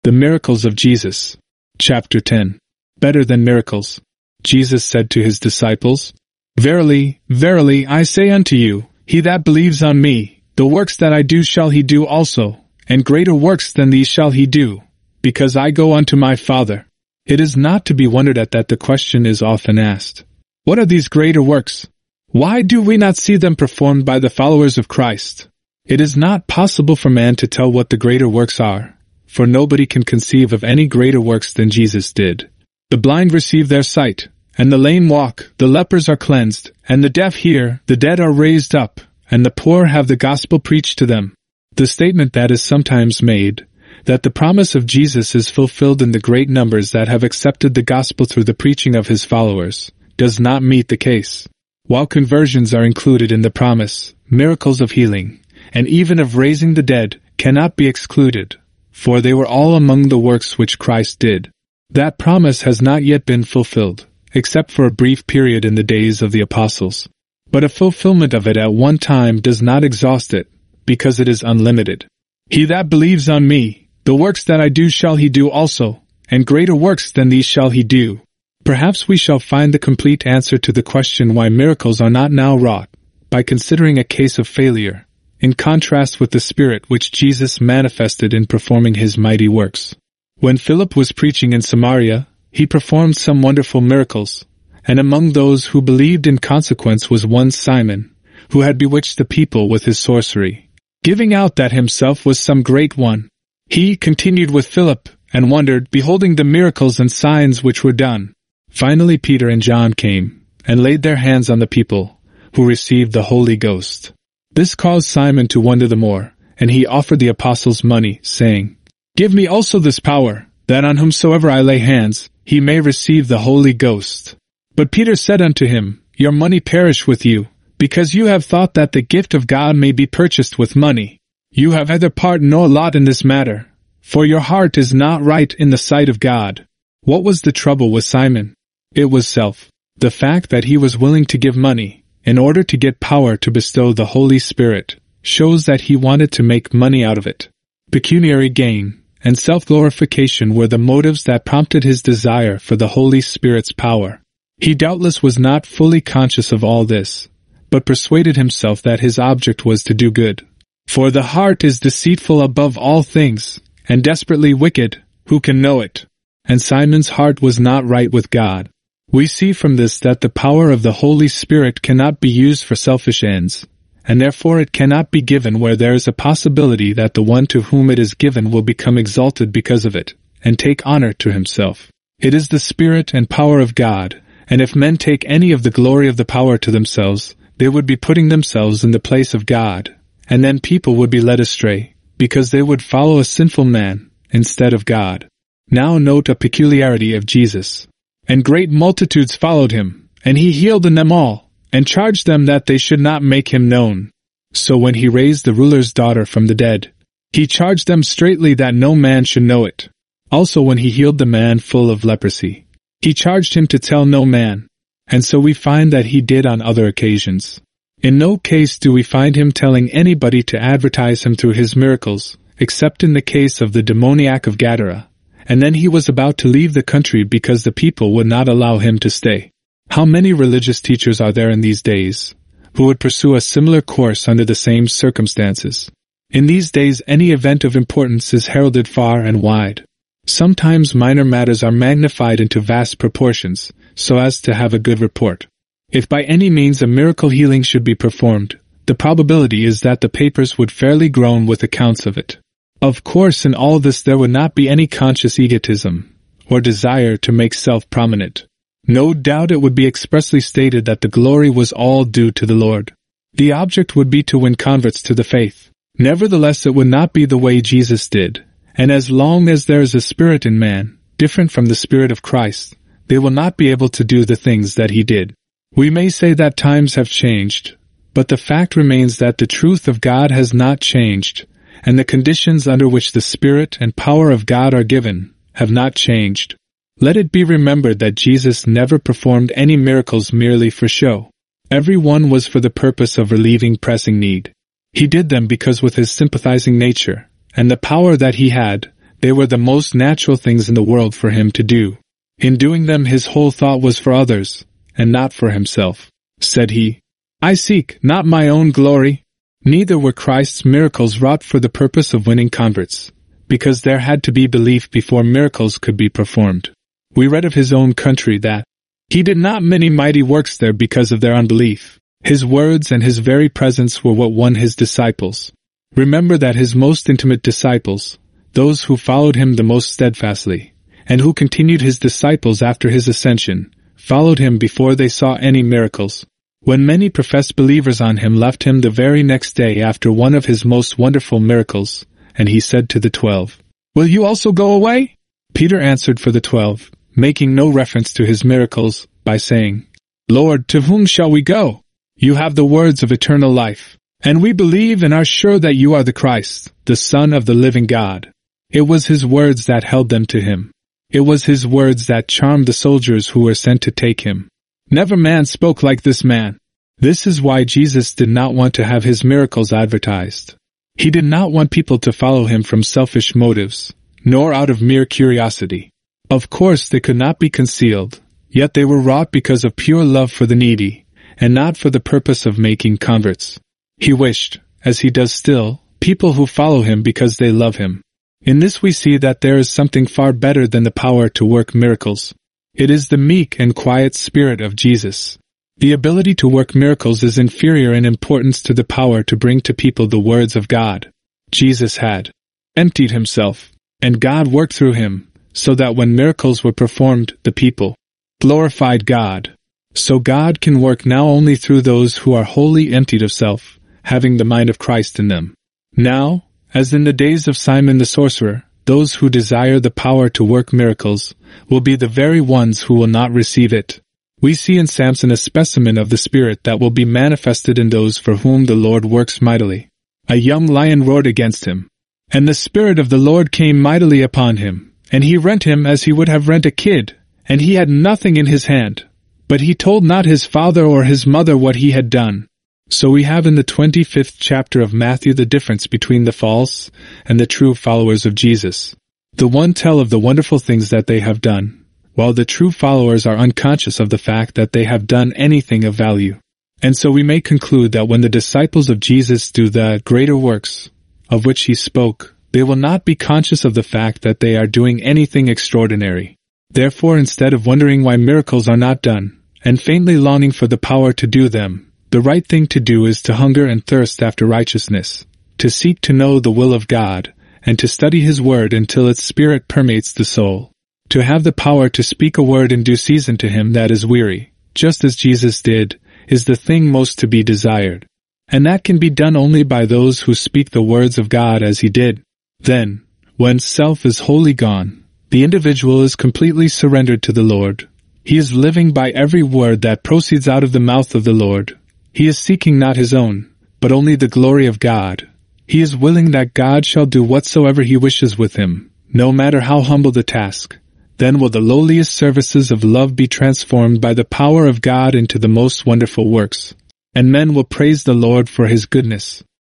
The miracles of Jesus. Chapter 10. Better than miracles. Jesus said to his disciples, Verily, verily, I say unto you, he that believes on me, the works that I do shall he do also, and greater works than these shall he do, because I go unto my Father. It is not to be wondered at that the question is often asked, What are these greater works? Why do we not see them performed by the followers of Christ? It is not possible for man to tell what the greater works are, for nobody can conceive of any greater works than Jesus did. The blind receive their sight, and the lame walk, the lepers are cleansed, and the deaf hear, the dead are raised up, and the poor have the gospel preached to them. The statement that is sometimes made, that the promise of Jesus is fulfilled in the great numbers that have accepted the gospel through the preaching of his followers, does not meet the case. While conversions are included in the promise, miracles of healing, and even of raising the dead, cannot be excluded, for they were all among the works which Christ did. That promise has not yet been fulfilled, except for a brief period in the days of the apostles. But a fulfillment of it at one time does not exhaust it, because it is unlimited. He that believes on me, the works that I do shall he do also, and greater works than these shall he do. Perhaps we shall find the complete answer to the question why miracles are not now wrought, by considering a case of failure, in contrast with the spirit which Jesus manifested in performing his mighty works. When Philip was preaching in Samaria, he performed some wonderful miracles, and among those who believed in consequence was one Simon, who had bewitched the people with his sorcery, giving out that himself was some great one. He continued with Philip, and wondered, beholding the miracles and signs which were done. Finally Peter and John came, and laid their hands on the people, who received the Holy Ghost. This caused Simon to wonder the more, and he offered the apostles money, saying, Give me also this power, that on whomsoever I lay hands, he may receive the Holy Ghost. But Peter said unto him, Your money perish with you, because you have thought that the gift of God may be purchased with money. You have neither part nor lot in this matter, for your heart is not right in the sight of God. What was the trouble with Simon? It was self. The fact that he was willing to give money, in order to get power to bestow the Holy Spirit, shows that he wanted to make money out of it. Pecuniary gain and self-glorification were the motives that prompted his desire for the Holy Spirit's power. He doubtless was not fully conscious of all this, but persuaded himself that his object was to do good. For the heart is deceitful above all things, and desperately wicked, who can know it? And Simon's heart was not right with God. We see from this that the power of the Holy Spirit cannot be used for selfish ends, and therefore it cannot be given where there is a possibility that the one to whom it is given will become exalted because of it, and take honor to himself. It is the Spirit and power of God, and if men take any of the glory of the power to themselves, they would be putting themselves in the place of God, and then people would be led astray, because they would follow a sinful man, instead of God. Now note a peculiarity of Jesus. And great multitudes followed him, and he healed in them all, and charged them that they should not make him known. So when he raised the ruler's daughter from the dead, he charged them straitly that no man should know it. Also when he healed the man full of leprosy, he charged him to tell no man. And so we find that he did on other occasions. In no case do we find him telling anybody to advertise him through his miracles, except in the case of the demoniac of Gadara. And then he was about to leave the country because the people would not allow him to stay. How many religious teachers are there in these days, who would pursue a similar course under the same circumstances? In these days any event of importance is heralded far and wide. Sometimes minor matters are magnified into vast proportions, so as to have a good report. If by any means a miracle healing should be performed, the probability is that the papers would fairly groan with accounts of it. Of course in all this there would not be any conscious egotism, or desire to make self prominent. No doubt it would be expressly stated that the glory was all due to the Lord. The object would be to win converts to the faith. Nevertheless it would not be the way Jesus did, and as long as there is a spirit in man, different from the Spirit of Christ, they will not be able to do the things that he did. We may say that times have changed, but the fact remains that the truth of God has not changed, and the conditions under which the Spirit and power of God are given have not changed. Let it be remembered that Jesus never performed any miracles merely for show. Every one was for the purpose of relieving pressing need. He did them because with his sympathizing nature, and the power that he had, They were the most natural things in the world for him to do. In doing them his whole thought was for others, and not for himself. Said he, "I seek not my own glory." Neither were Christ's miracles wrought for the purpose of winning converts, because there had to be belief before miracles could be performed. We read of his own country that he did not many mighty works there because of their unbelief. His words and his very presence were what won his disciples. Remember that his most intimate disciples, those who followed him the most steadfastly, and who continued his disciples after his ascension, followed him before they saw any miracles. When many professed believers on him left him the very next day after one of his most wonderful miracles, and he said to the 12, "Will you also go away?" Peter answered for the 12, making no reference to his miracles, by saying, "Lord, to whom shall we go? You have the words of eternal life, and we believe and are sure that you are the Christ, the Son of the living God." It was his words that held them to him. It was his words that charmed the soldiers who were sent to take him. Never man spoke like this man. This is why Jesus did not want to have his miracles advertised. He did not want people to follow him from selfish motives, nor out of mere curiosity. Of course they could not be concealed, yet they were wrought because of pure love for the needy, and not for the purpose of making converts. He wished, as he does still, people who follow him because they love him. In this we see that there is something far better than the power to work miracles. It is the meek and quiet spirit of Jesus. The ability to work miracles is inferior in importance to the power to bring to people the words of God. Jesus had emptied himself, and God worked through him, so that when miracles were performed, the people glorified God. So God can work now only through those who are wholly emptied of self, having the mind of Christ in them. Now, as in the days of Simon the sorcerer, those who desire the power to work miracles will be the very ones who will not receive it. We see in Samson a specimen of the spirit that will be manifested in those for whom the Lord works mightily. A young lion roared against him, and the Spirit of the Lord came mightily upon him, and he rent him as he would have rent a kid, and he had nothing in his hand. But he told not his father or his mother what he had done. So we have in the 25th chapter of Matthew the difference between the false and the true followers of Jesus. The one tell of the wonderful things that they have done, while the true followers are unconscious of the fact that they have done anything of value. And so we may conclude that when the disciples of Jesus do the greater works, of which he spoke, they will not be conscious of the fact that they are doing anything extraordinary. Therefore, instead of wondering why miracles are not done, and faintly longing for the power to do them, the right thing to do is to hunger and thirst after righteousness, to seek to know the will of God, and to study his word until its spirit permeates the soul. To have the power to speak a word in due season to him that is weary, just as Jesus did, is the thing most to be desired. And that can be done only by those who speak the words of God as he did. Then, when self is wholly gone, the individual is completely surrendered to the Lord. He is living by every word that proceeds out of the mouth of the Lord. He is seeking not his own, but only the glory of God. He is willing that God shall do whatsoever he wishes with him, no matter how humble the task. Then will the lowliest services of love be transformed by the power of God into the most wonderful works, and men will praise the Lord for his goodness.